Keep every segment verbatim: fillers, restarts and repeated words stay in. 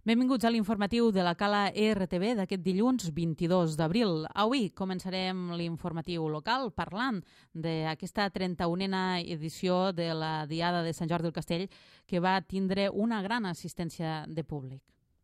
Benvinguts a l'informatiu de la Cala R T V d'aquest dilluns vint-i-dos d'abril. Avui començarem l'informatiu local parlant d'aquesta trenta-unena edició de la Diada de Sant Jordi del Castell, que va tindre una gran assistència de públic.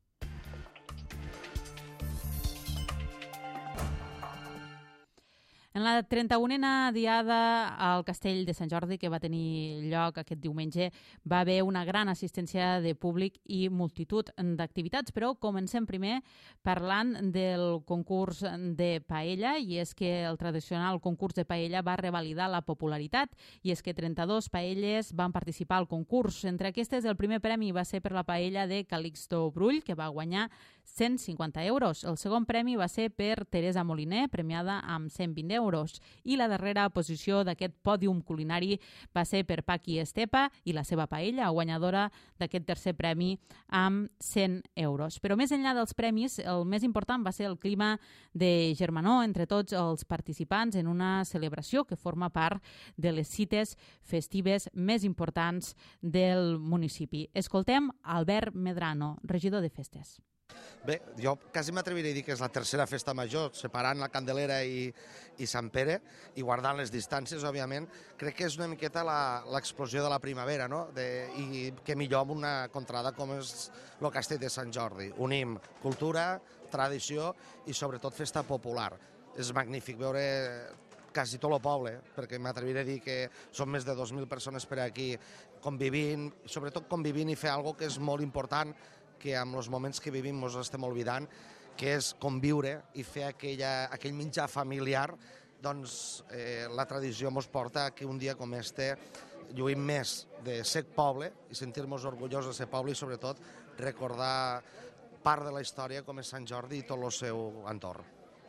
En la trenta-unena diada al Castell de Sant Jordi, que va tenir lloc aquest diumenge, va haver una gran assistència de públic i multitud d'activitats, però comencem primer parlant del concurs de paella, i és que el tradicional concurs de paella va revalidar la popularitat, i és que trenta-dos paelles van participar al concurs. Entre aquestes, el primer premi va ser per la paella de Calixto Brull, que va guanyar cent cinquanta euros. El segon premi va ser per Teresa Moliner, premiada amb cent vint euros. I la darrera posició d'aquest pòdium culinari va ser per Paqui Estepa i la seva paella, guanyadora d'aquest tercer premi amb cent euros. Però més enllà dels premis, el més important va ser el clima de germanor entre tots els participants en una celebració que forma part de les cites festives més importants del municipi. Escoltem Albert Medrano, regidor de Festes. Bé, jo quasi m'atreviré a dir que és la tercera festa major, separant la Candelera i, i Sant Pere i guardant les distàncies, òbviament. Crec que és una miqueta l'explosió de la primavera, no? De, i que millor amb una contrada com és el Castell de Sant Jordi. Unim cultura, tradició i sobretot festa popular. És magnífic veure quasi tot el poble, perquè m'atreviré a dir que són més de dos mil persones per aquí convivint, sobretot convivint i fer alguna cosa que és molt important, que amb els moments que vivim ens estem oblidant, que és conviure i fer aquella, aquell menjar familiar. Doncs eh, la tradició ens porta que un dia com este lluïm més de ser poble i sentir-nos orgullosos de ser poble i sobretot recordar part de la història com és Sant Jordi i tot el seu entorn.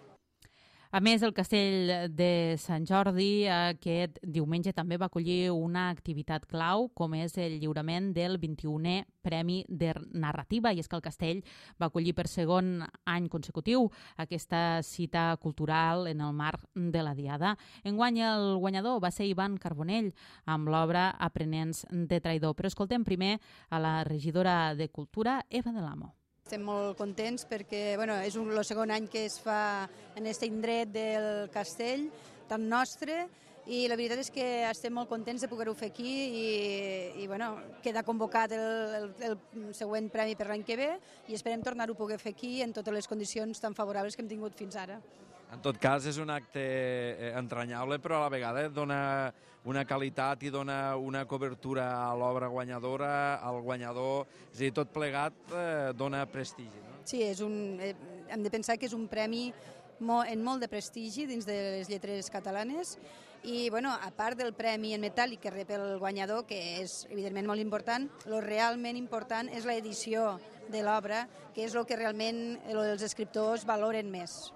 A més, el Castell de Sant Jordi aquest diumenge també va acollir una activitat clau, com és el lliurament del vint-i-unè Premi de Narrativa, i és que el Castell va acollir per segon any consecutiu aquesta cita cultural en el marc de la Diada. Enguany el guanyador va ser Ivan Carbonell, amb l'obra Aprenents de traïdor. Però escoltem primer a la regidora de Cultura, Eva de l'Amo. Estem molt contents perquè bueno, és un, el segon any que es fa en aquest indret del castell, tan nostre, i la veritat és que estem molt contents de poder-ho fer aquí i, i bueno, queda convocat el, el, el següent premi per l'any que ve i esperem tornar-ho a poder fer aquí en totes les condicions tan favorables que hem tingut fins ara. En tot cas, és un acte entranyable, però a la vegada dona una qualitat i dona una cobertura a l'obra guanyadora, al guanyador, és a dir, tot plegat eh, dona prestigi. No? Sí, és un, eh, hem de pensar que és un premi molt, en molt de prestigi dins de les lletres catalanes i, bueno, a part del premi en metàl·lic que rep el guanyador, que és evidentment molt important, el realment important és l'edició de l'obra, que és el que realment els escriptors valoren més.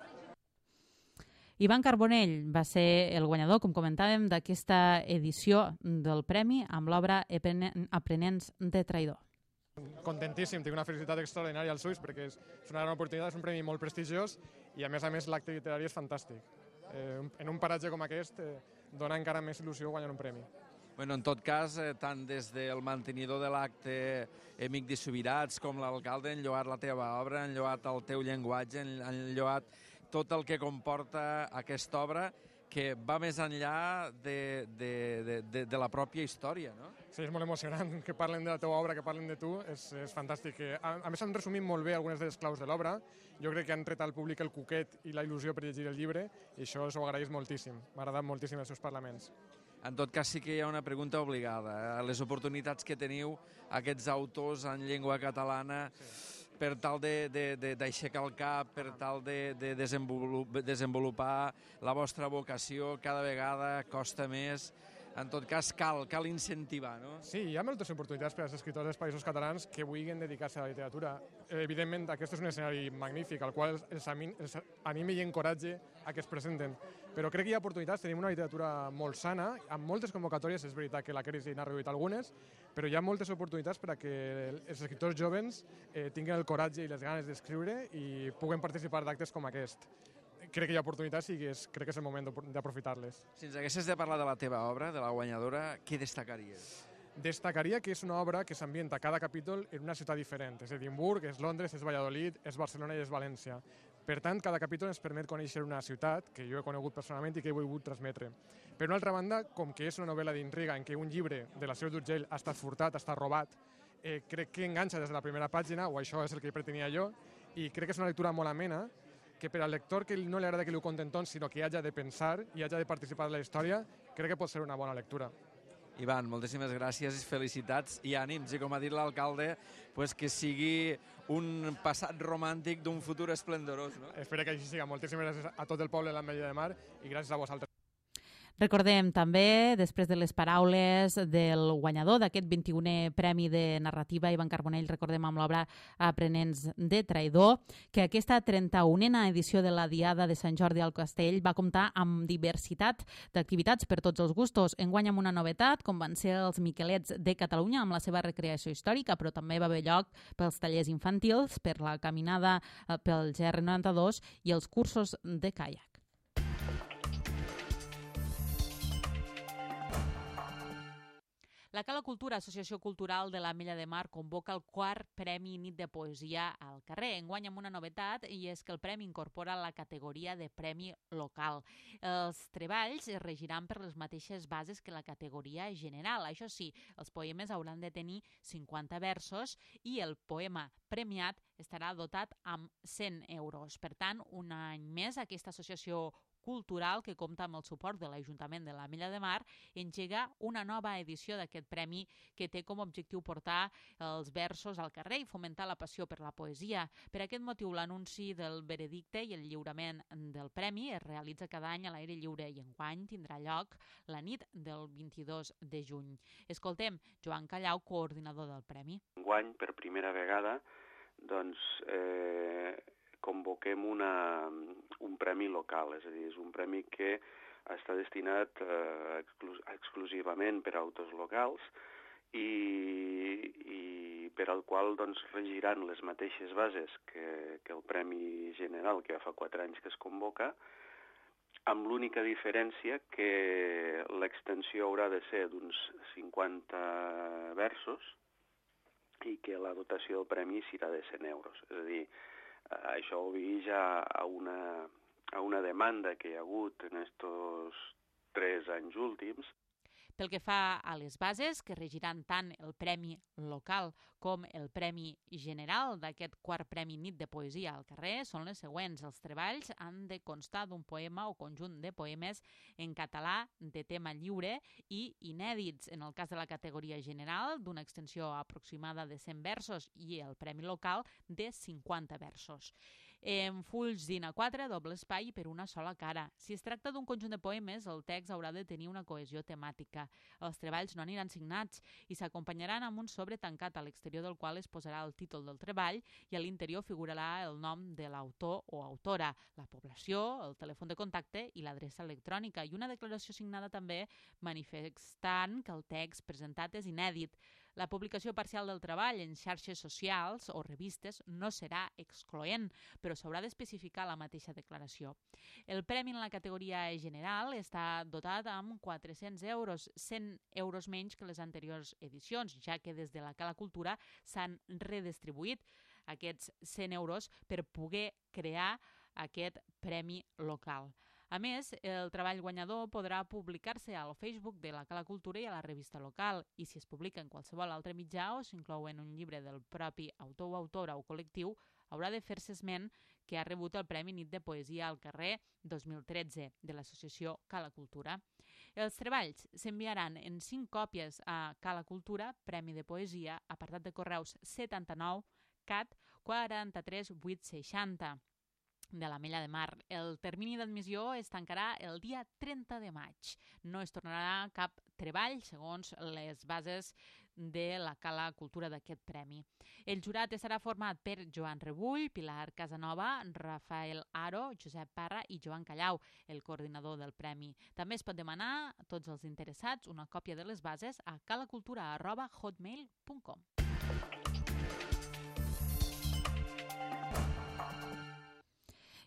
Ivan Carbonell va ser el guanyador, com comentàvem, d'aquesta edició del premi amb l'obra Aprenents de traïdor. Contentíssim, tinc una felicitat extraordinària als ulls perquè és una gran oportunitat, és un premi molt prestigiós i a més a més l'acte literari és fantàstic. Eh, en un paratge com aquest eh, dona encara més il·lusió guanyar un premi. Bueno, en tot cas, eh, tant des del mantenidor de l'acte Emic de Subirats com l'alcalde han lloat la teva obra, han lloat el teu llenguatge, han lloat tot el que comporta aquesta obra, que va més enllà de, de, de, de, de la pròpia història, no? Sí, és molt emocionant que parlen de la teva obra, que parlen de tu, és, és fantàstic. A, a més, han resumit molt bé algunes de les claus de l'obra. Jo crec que han tret al públic el cuquet i la il·lusió per llegir el llibre, i això s'ho agraeix moltíssim. M'ha agradat moltíssim els seus parlaments. En tot cas, sí que hi ha una pregunta obligada. Les oportunitats que teniu, aquests autors en llengua catalana, sí, per tal d'aixecar el cap, per tal de, de desenvolupar la vostra vocació, cada vegada costa més. En tot cas, cal, cal incentivar, no? Sí, hi ha moltes oportunitats per als escriptors dels països catalans que vulguin dedicar-se a la literatura. Evidentment, aquest és un escenari magnífic, al qual els, els anime i encoratge a que es presenten. Però crec que hi ha oportunitats, tenim una literatura molt sana, amb moltes convocatòries, és veritat que la crisi n'ha reduït algunes, però hi ha moltes oportunitats per a que els escriptors jovens eh, tinguin el coratge i les ganes d'escriure i puguen participar d'actes com aquest. Crec que hi ha oportunitats i és, crec que és el moment d'aprofitar-les. Si ens haguessis de parlar de la teva obra, de la guanyadora, què destacaries? Destacaria que és una obra que s'ambienta cada capítol en una ciutat diferent. És Edimburg, és Londres, és Valladolid, és Barcelona i és València. Per tant, cada capítol ens permet conèixer una ciutat que jo he conegut personalment i que he volgut transmetre. Per una altra banda, com que és una novel·la d'intriga en què un llibre de la Seu d'Urgell ha estat furtat, ha estat robat, eh, crec que enganxa des de la primera pàgina, o això és el que pretenia jo, i crec que és una lectura molt amena, que per al lector que no li agrada que li ho conten tot, sinó que hagi de pensar i hagi de participar de la història, crec que pot ser una bona lectura. Ivan, moltíssimes gràcies, felicitats i ànims. I com ha dit l'alcalde, pues que sigui un passat romàntic d'un futur esplendorós. No? Espero que així siga. Moltíssimes gràcies a tot el poble de l'Ametlla de Mar i gràcies a vosaltres. Recordem també, després de les paraules del guanyador d'aquest vint-i-unè Premi de Narrativa, Ivan Carbonell, recordem amb l'obra Aprenents de traïdor, que aquesta trenta-unena edició de la Diada de Sant Jordi al Castell va comptar amb diversitat d'activitats per tots els gustos. Enguany amb una novetat, com van ser els Miquelets de Catalunya amb la seva recreació històrica, però també va haver lloc pels tallers infantils, per la caminada pel G R noranta-dos i els cursos de caiac. La Cala Cultura, Associació Cultural de l'Ametlla de Mar, convoca el quart Premi Nit de Poesia al carrer. Enguany amb una novetat, i és que el premi incorpora la categoria de premi local. Els treballs es regiran per les mateixes bases que la categoria general. Això sí, els poemes hauran de tenir cinquanta versos i el poema premiat estarà dotat amb cent euros. Per tant, un any més, aquesta associació cultural, que compta amb el suport de l'Ajuntament de l'Ametlla de Mar, engega una nova edició d'aquest premi que té com a objectiu portar els versos al carrer i fomentar la passió per la poesia. Per aquest motiu, l'anunci del veredicte i el lliurament del premi es realitza cada any a l'aire lliure i enguany tindrà lloc la nit del vint-i-dos de juny. Escoltem Joan Callau, coordinador del premi. Enguany, per primera vegada, doncs, eh, convoquem una, un premi local, és a dir, és un premi que està destinat eh, exclus exclusivament per a autors locals i, i per al qual doncs, regiran les mateixes bases que, que el Premi General, que ja fa quatre anys que es convoca, amb l'única diferència que l'extensió haurà de ser d'uns cinquanta versos i que la dotació del premi serà de cent euros. És a dir, això obeix a, a, una, a una demanda que hi ha hagut en estos tres anys últims. Pel que fa a les bases, que regiran tant el Premi Local com el Premi General d'aquest quart Premi Nit de Poesia al carrer, són les següents. Els treballs han de constar d'un poema o conjunt de poemes en català de tema lliure i inèdits, en el cas de la categoria general, d'una extensió aproximada de cent versos i el Premi Local de cinquanta versos. En fulls d'I N A quatre, doble espai per una sola cara. Si es tracta d'un conjunt de poemes, el text haurà de tenir una cohesió temàtica. Els treballs no aniran signats i s'acompanyaran amb un sobre tancat a l'exterior del qual es posarà el títol del treball i a l'interior figurarà el nom de l'autor o autora, la població, el telèfon de contacte i l'adreça electrònica i una declaració signada també manifestant que el text presentat és inèdit. La publicació parcial del treball en xarxes socials o revistes no serà excloent, però s'haurà d'especificar la mateixa declaració. El premi en la categoria general està dotat amb quatre-cents euros, cent euros menys que les anteriors edicions, ja que des de la Cala Cultura s'han redistribuït aquests cent euros per poder crear aquest premi local. A més, el treball guanyador podrà publicar-se al Facebook de la Cala Cultura i a la revista local, i si es publica en qualsevol altre mitjà o s'inclou en un llibre del propi autor o autora o col·lectiu, haurà de fer-se esment que ha rebut el Premi Nit de Poesia al carrer dos mil tretze de l'associació Cala Cultura. Els treballs s'enviaran en cinc còpies a Cala Cultura, Premi de Poesia, apartat de correus setanta-nou cat quaranta-tres vuit seixanta. De l'Ametlla de Mar. El termini d'admissió es tancarà el dia trenta de maig. No es tornarà cap treball segons les bases de la Cala Cultura d'aquest premi. El jurat estarà format per Joan Rebull, Pilar Casanova, Rafael Aro, Josep Parra i Joan Callau, el coordinador del premi. També es pot demanar a tots els interessats una còpia de les bases a calacultura arroba hotmail punt com.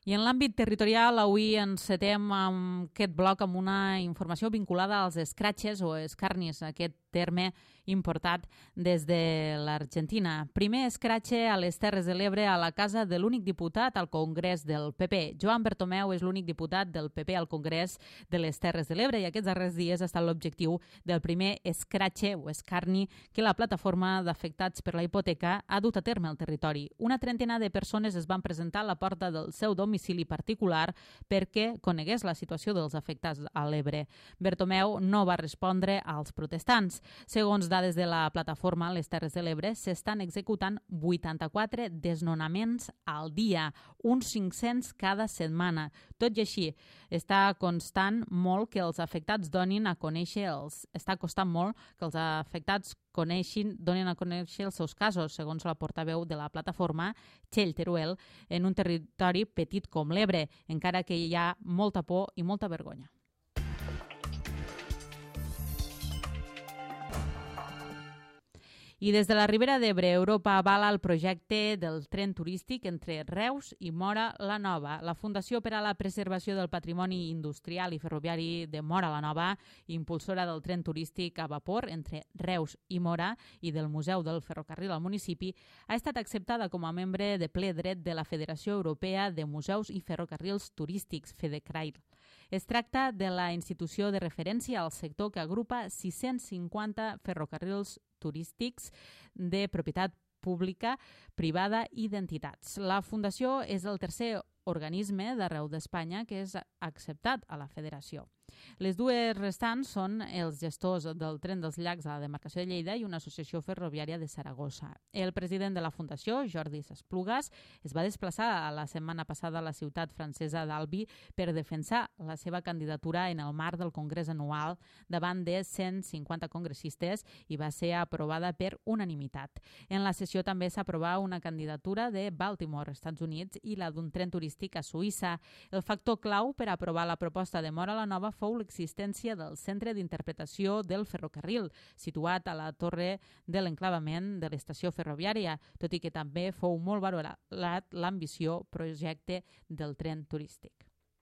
I en l'àmbit territorial, avui encetem amb aquest bloc amb una informació vinculada als escratxes o escarnis, aquest terme importat des de l'Argentina. Primer escratxe a les Terres de l'Ebre a la casa de l'únic diputat al Congrés del P P. Joan Bertomeu és l'únic diputat del P P al Congrés de les Terres de l'Ebre i aquests darrers dies ha estat l'objectiu del primer escratxe o escarni que la plataforma d'afectats per la hipoteca ha dut a terme al territori. Una trentena de persones es van presentar a la porta del seu domicili particular perquè conegués la situació dels afectats a l'Ebre. Bertomeu no va respondre als protestants. Segons dades de la plataforma Les Terres de l'Ebre, s'estan executant vuitanta-quatre desnonaments al dia, uns cinc-cents cada setmana. Tot i així, està constant molt que els afectats donin a conèixer els està costant molt que els afectats coneixin, donin a conèixer els seus casos, segons la portaveu de la plataforma, Txell Teruel, en un territori petit com l'Ebre, encara que hi ha molta por i molta vergonya. I des de la Ribera d'Ebre, Europa avala el projecte del tren turístic entre Reus i Móra la Nova. La Fundació per a la Preservació del Patrimoni Industrial i Ferroviari de Móra la Nova, impulsora del tren turístic a vapor entre Reus i Móra i del Museu del Ferrocarril al municipi, ha estat acceptada com a membre de ple dret de la Federació Europea de Museus i Ferrocarrils Turístics, FEDECRAIR. Es tracta de la institució de referència al sector que agrupa sis-cents cinquanta ferrocarrils turístics de propietat pública, privada i d'entitats. La Fundació és el tercer organisme d'arreu d'Espanya que és acceptat a la federació. Les dues restants són els gestors del Tren dels Llacs a la demarcació de Lleida i una associació ferroviària de Saragossa. El president de la Fundació, Jordi Sasplugas, es va desplaçar a la setmana passada a la ciutat francesa d'Albi per defensar la seva candidatura en el marc del Congrés anual davant de cent cinquanta congressistes i va ser aprovada per unanimitat. En la sessió també s'aprovà una candidatura de Baltimore, Estats Units, i la d'un tren turístic a Suïssa. El factor clau per aprovar la proposta de Móra la Nova fou l'existència del Centre d'Interpretació del Ferrocarril, situat a la torre de l'enclavament de l'estació ferroviària, tot i que també fou molt valorat l'ambició projecte del tren turístic.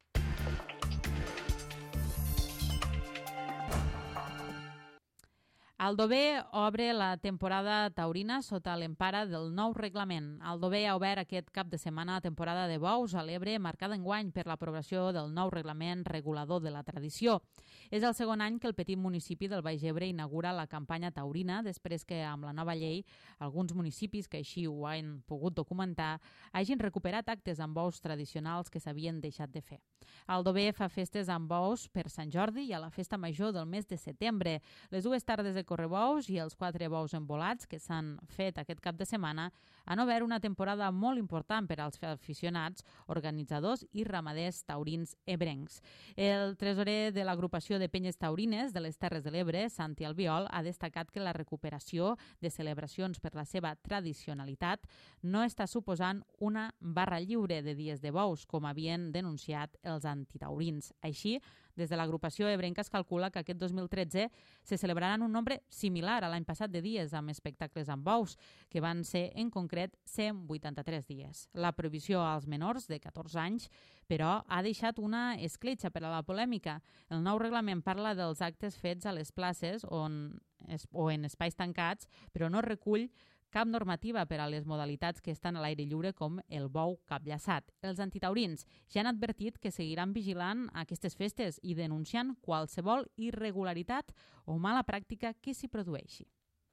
Aldover obre la temporada taurina sota l'empara del nou reglament. Aldover ha obert aquest cap de setmana la temporada de bous a l'Ebre, marcada enguany per l'aprovació del nou reglament regulador de la tradició. És el segon any que el petit municipi del Baix Ebre inaugura la campanya taurina, després que amb la nova llei alguns municipis que així ho han pogut documentar hagin recuperat actes amb bous tradicionals que s'havien deixat de fer. Aldover fa festes amb bous per Sant Jordi i a la festa major del mes de setembre. Les dues tardes de correbous i els quatre bous embolats que s'han fet aquest cap de setmana han obert una temporada molt important per als aficionats, organitzadors i ramaders taurins ebrencs. El tresorer de l'agrupació de penyes taurines de les Terres de l'Ebre, Santi Albiol, ha destacat que la recuperació de celebracions per la seva tradicionalitat no està suposant una barra lliure de dies de bous, com havien denunciat els antitaurins. Així, des de l'agrupació ebrenca es calcula que aquest dos mil tretze se celebraran un nombre similar a l'any passat de dies amb espectacles amb bous, que van ser en concret cent vuitanta-tres dies. La prohibició als menors de catorze anys, però, ha deixat una escletxa per a la polèmica. El nou reglament parla dels actes fets a les places on, o en espais tancats, però no recull cap normativa per a les modalitats que estan a l'aire lliure com el bou capllaçat. Els antitaurins ja han advertit que seguiran vigilant aquestes festes i denunciant qualsevol irregularitat o mala pràctica que s'hi produeixi.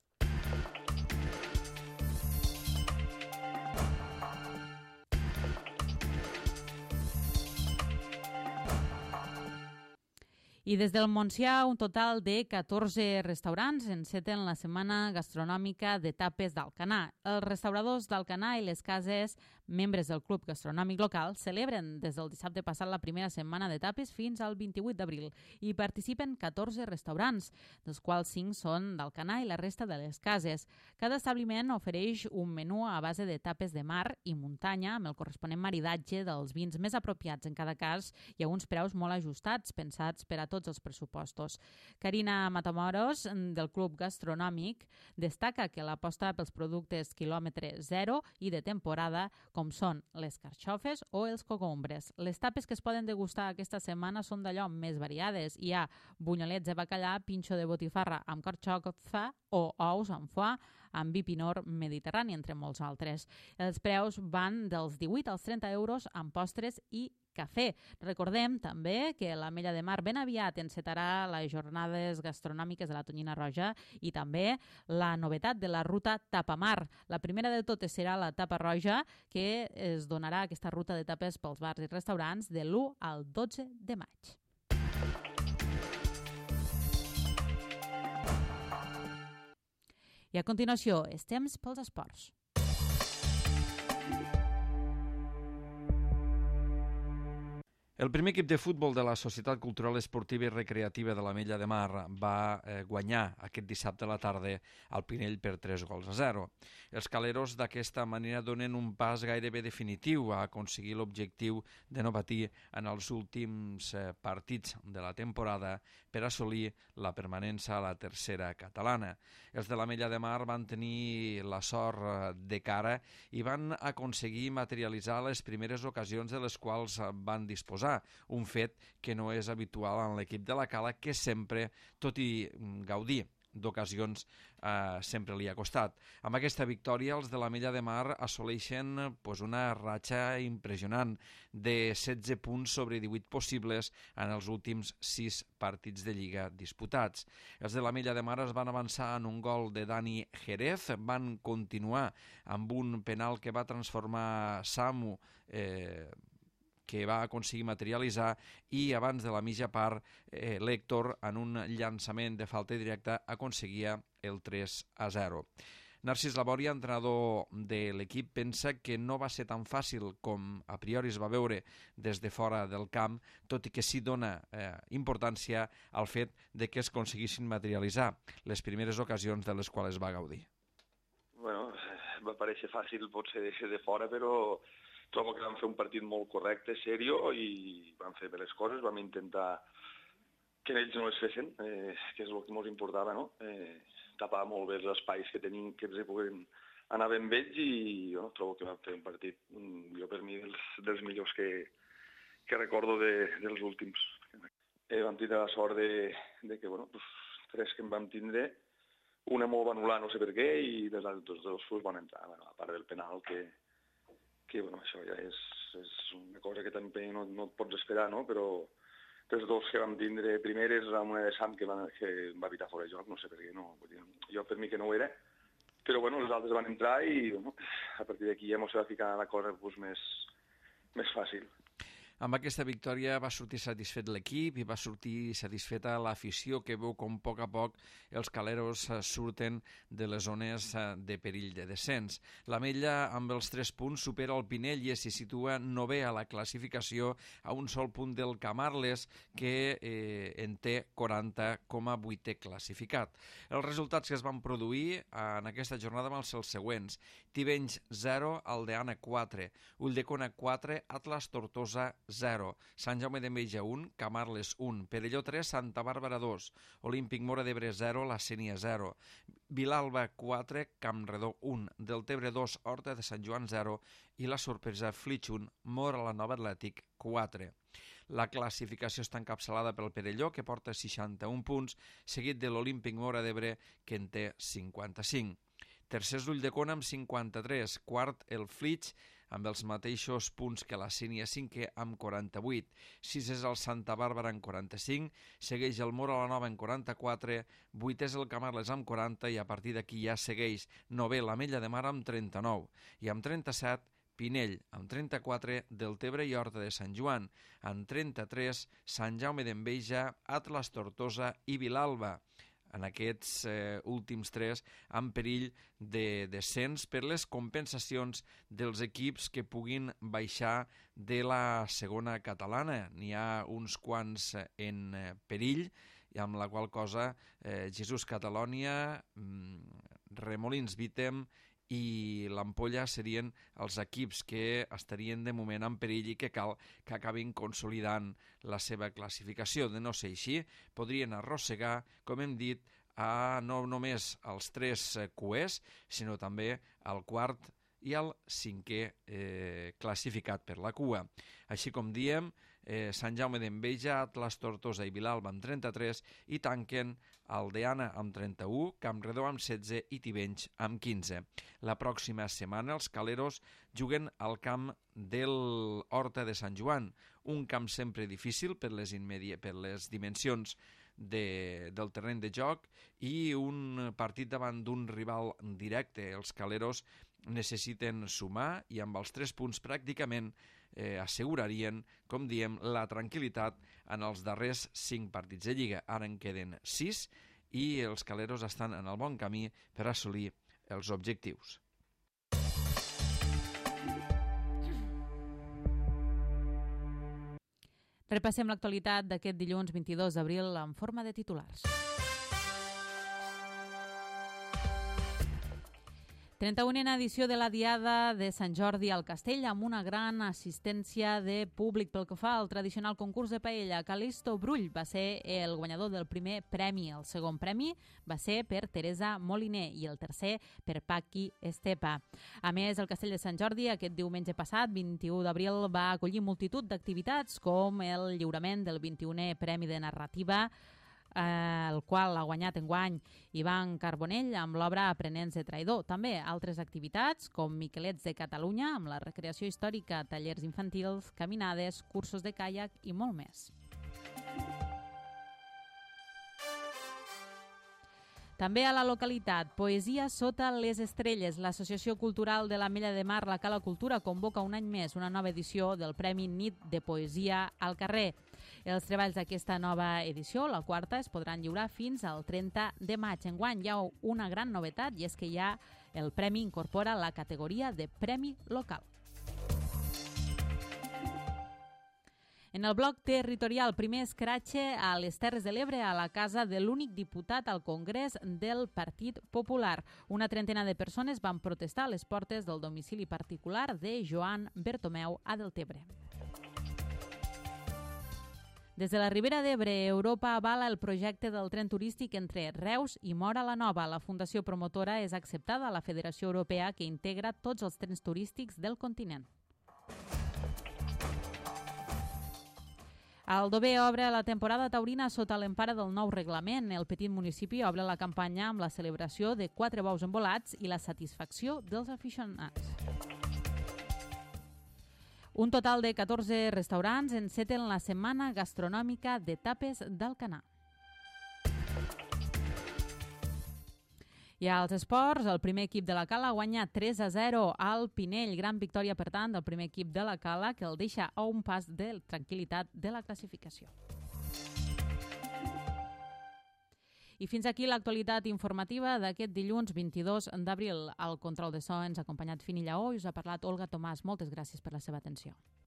I des del Montsià, un total de catorze restaurants enceten la setmana gastronòmica de tapes d'Alcanar. Els restauradors d'Alcanar i les cases, membres del club gastronòmic local, celebren des del dissabte passat la primera setmana de tapes fins al vint-i-vuit d'abril. Hi participen catorze restaurants, dels quals cinc són d'Alcanar i la resta de les cases. Cada establiment ofereix un menú a base de tapes de mar i muntanya amb el corresponent maridatge dels vins més apropiats en cada cas i a uns preus molt ajustats, pensats per a tots tots els pressupostos. Carina Matamoros, del Club Gastronòmic, destaca que l'aposta pels productes quilòmetre zero i de temporada com són les carxofes o els cogombres. Les tapes que es poden degustar aquesta setmana són d'allò més variades. Hi ha bunyolets de bacallà, pinxo de botifarra amb carxofa o ous amb foie, amb vi pinot mediterrani, entre molts altres. Els preus van dels divuit als trenta euros amb postres i cafè. Recordem també que l'Ametlla de Mar ben aviat encetarà les jornades gastronòmiques de la Tonyina Roja i també la novetat de la ruta Tapamar. La primera de totes serà la Tapa Roja, que es donarà aquesta ruta de tapes pels bars i restaurants de l'u al dotze de maig. I a continuació, és temps pels esports. El primer equip de futbol de la Societat Cultural Esportiva i Recreativa de l'Ametlla de Mar va eh, guanyar aquest dissabte a la tarda al Pinell per tres gols a zero. Els caleros d'aquesta manera donen un pas gairebé definitiu a aconseguir l'objectiu de no patir en els últims eh, partits de la temporada per assolir la permanència a la tercera catalana. Els de l'Ametlla de Mar van tenir la sort de cara i van aconseguir materialitzar les primeres ocasions de les quals van disposar, un fet que no és habitual en l'equip de la Cala, que sempre, tot i gaudir d'ocasions, eh, sempre li ha costat. Amb aquesta victòria, els de l'Ametlla de Mar assoleixen pues, una ratxa impressionant de setze punts sobre divuit possibles en els últims sis partits de Lliga disputats. Els de l'Ametlla de Mar es van avançar en un gol de Dani Jerez, van continuar amb un penal que va transformar Samu eh, que va aconseguir materialitzar, i abans de la mitja part eh, l'Héctor, en un llançament de falta directa, aconseguia el tres a zero. Narcís Laboria, entrenador de l'equip, pensa que no va ser tan fàcil com a priori es va veure des de fora del camp, tot i que sí dona eh, importància al fet de que es aconseguissin materialitzar les primeres ocasions de les quals va gaudir. Bueno, va parèixer fàcil potser de, de fora, però trobo que vam fer un partit molt correcte, serio, i vam fer bé les coses, vam intentar que ells no les fessin, eh, que és el que ens importava, no? Eh, tapar molt bé els espais que tenim, que ens puguin anar ben vells, i jo no, trobo que vam fer un partit, jo per mi, dels, dels millors que, que recordo de, dels últims. Eh, vam tindre la sort de, de que, bueno, pues, tres que en vam tindre, una molt va anul·lar, no sé per què, i dels altres dos van entrar, bueno, a part del penal, que que bueno, això ja és, és una cosa que també no, no et pots esperar, no? Però els dos que vam tindre primeres, una de Sam que, van, que va evitar fora de joc, no sé per què, no, jo per mi que no ho era, però bueno, els altres van entrar i bueno, a partir d'aquí ja mos va ficar la cosa pues, més, més fàcil. Amb aquesta victòria va sortir satisfet l'equip i va sortir satisfeta l'afició, que veu com a poc a poc els caleros surten de les zones de perill de descens. L'Ametlla, amb els tres punts, supera el Pinell i s'hi situa novè a la classificació, a un sol punt del Camarles, que eh, en té quaranta com a vuitè classificat. Els resultats que es van produir en aquesta jornada van ser els següents: Tivenys zero, Aldeana quatre, Ulldecona quatre, Atlas Tortosa zero, Sant Jaume d'Enveja un, Camarles un, Perelló tres, Santa Bàrbara dos, Olímpic Móra d'Ebre zero, La Sénia zero, Vilalba quatre, Campredó un, Deltebre dos, Horta de Sant Joan zero i la sorpresa Flix un, Móra la Nova Atlètic quatre. La classificació està encapçalada pel Perelló, que porta seixanta-un punts, seguit de l'Olímpic Móra d'Ebre, que en té cinquanta-cinc. Tercer és Ulldecona amb cinquanta-tres, quart el Flix, amb els mateixos punts que la Sénia cinquè amb quaranta-vuit. Sis és el Santa Bàrbara amb quaranta-cinc, segueix el Móra la Nova amb quaranta-quatre, vuit és el Camarles amb quaranta i a partir d'aquí ja segueix novè l'Ametlla de Mar amb trenta-nou i amb trenta-set Pinell, amb trenta-quatre, Deltebre i Horta de Sant Joan, amb trenta-tres, Sant Jaume d'Enveja, Atlas Tortosa i Vilalba. En aquests eh, últims tres en perill de descens per les compensacions dels equips que puguin baixar de la segona catalana. N'hi ha uns quants en eh, perill, i amb la qual cosa eh, Jesús Catalònia, mm, Remolins Vítem i l'Ampolla serien els equips que estarien de moment en perill i que cal que acabin consolidant la seva classificació. De no ser així, podrien arrossegar, com hem dit, a no només els tres cuers, sinó també al quart i el cinquè eh, classificat per la cua. Així com diem, eh, Sant Jaume d'Enveja, Atlas, Tortosa i Vilalba amb trenta-tres i tanquen Aldeana amb trenta-u, Campredó amb setze i Tivenys amb quinze. La pròxima setmana els caleros juguen al camp del Horta de Sant Joan, un camp sempre difícil per les, immedi- per les dimensions de, del terreny de joc i un partit davant d'un rival directe. Els caleros necessiten sumar i amb els tres punts pràcticament eh, assegurarien, com diem, la tranquil·litat en els darrers cinc partits de Lliga. Ara en queden sis i els caleros estan en el bon camí per assolir els objectius. Repassem l'actualitat d'aquest dilluns vint-i-dos d'abril en forma de titulars. trenta-unena edició de la Diada de Sant Jordi al Castell amb una gran assistència de públic pel que fa al tradicional concurs de paella. Calisto Brull va ser el guanyador del primer premi. El segon premi va ser per Teresa Moliner i el tercer per Paqui Estepa. A més, el Castell de Sant Jordi aquest diumenge passat, vint-i-u d'abril, va acollir multitud d'activitats com el lliurament del vint-i-unè Premi de Narrativa, el qual ha guanyat enguany Ivan Carbonell amb l'obra Aprenents de traïdor. També altres activitats com Miquelets de Catalunya amb la recreació històrica, tallers infantils, caminades, cursos de caiac i molt més. També a la localitat, Poesia sota les estrelles. L'Associació Cultural de l'Ametlla de Mar, la Cala Cultura, convoca un any més una nova edició del Premi Nit de Poesia al carrer. Els treballs d'aquesta nova edició, la quarta, es podran lliurar fins al trenta de maig. Enguany hi ha una gran novetat i és que ja el premi incorpora la categoria de Premi Local. En el bloc territorial, primer escratxe a les Terres de l'Ebre a la casa de l'únic diputat al Congrés del Partit Popular. Una trentena de persones van protestar a les portes del domicili particular de Joan Bertomeu a Deltebre. Des de la Ribera d'Ebre, Europa avala el projecte del tren turístic entre Reus i Móra la Nova. La fundació promotora és acceptada a la Federació Europea que integra tots els trens turístics del continent. Aldover obre la temporada taurina sota l'empara del nou reglament. El petit municipi obre la campanya amb la celebració de quatre bous embolats i la satisfacció dels aficionats. Un total de catorze restaurants enceten la setmana gastronòmica de tapes d'Alcanar. I als esports, el primer equip de la Cala guanya tres a zero al Pinell. Gran victòria, per tant, del primer equip de la Cala, que el deixa a un pas de tranquil·litat de la classificació. I fins aquí l'actualitat informativa d'aquest dilluns vint-i-dos d'abril. Al control de so ens ha acompanyat Fini Lleó i us ha parlat Olga Tomàs. Moltes gràcies per la seva atenció.